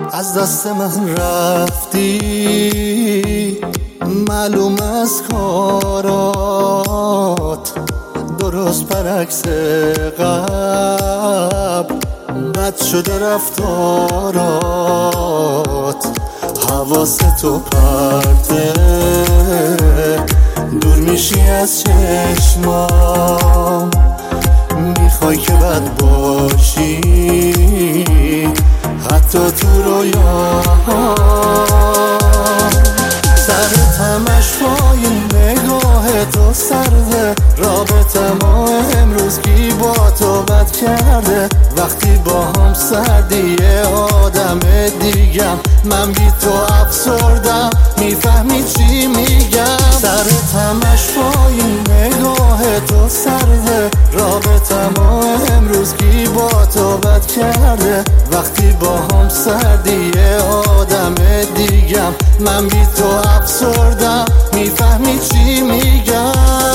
از دست من رفتی، معلوم از کارات درست برعکس قبل بد شده رفتارات. حواستو پرته دور میشی از چشمام، میخوای که بد باشی حتی تو رویام. سرت همش پایین نگاه تو سرده، رابطه‌مو امروز کی با تو بد کرده؟ وقتی با هم سردی یه آدم دیگم، من بی تو افسردم میفهمی چی میگم. سرت همش پایین نگاه تو سرده، رابطه‌مو امروز کی با تو بد کرده؟ وقتی با هم سردی یه آدم دیگم، من بی تو افسردم میفهمی چی میگم.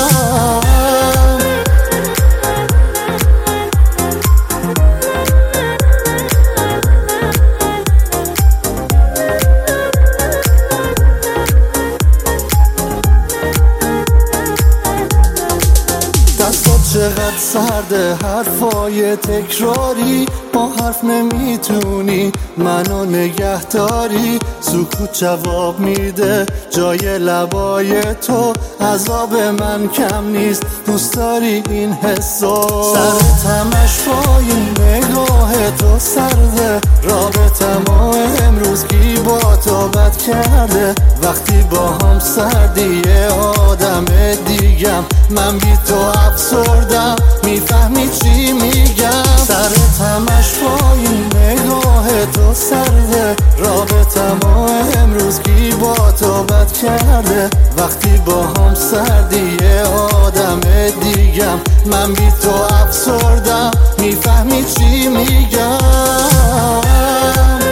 چقدر سرده حرفای تکراری، با حرف نمیتونی منو نگه داری. سکوت جواب میده جای لبای تو، عذاب من کم نیست دوست داری این حسو. سرت همش پایین نگاه تو سرده، رابطه‌مو امروز کی با تو بد کرده؟ وقتی با هم سردی یه آدم دیگم، من بی تو افسردم میفهمی چی میگم. سرت همش پایین نگاه تو سرده، رابطه‌مو امروز کی با تو بد کرده؟ وقتی با هم سردی یه آدم دیگم، من بی تو افسردم میفهمی چی میگم.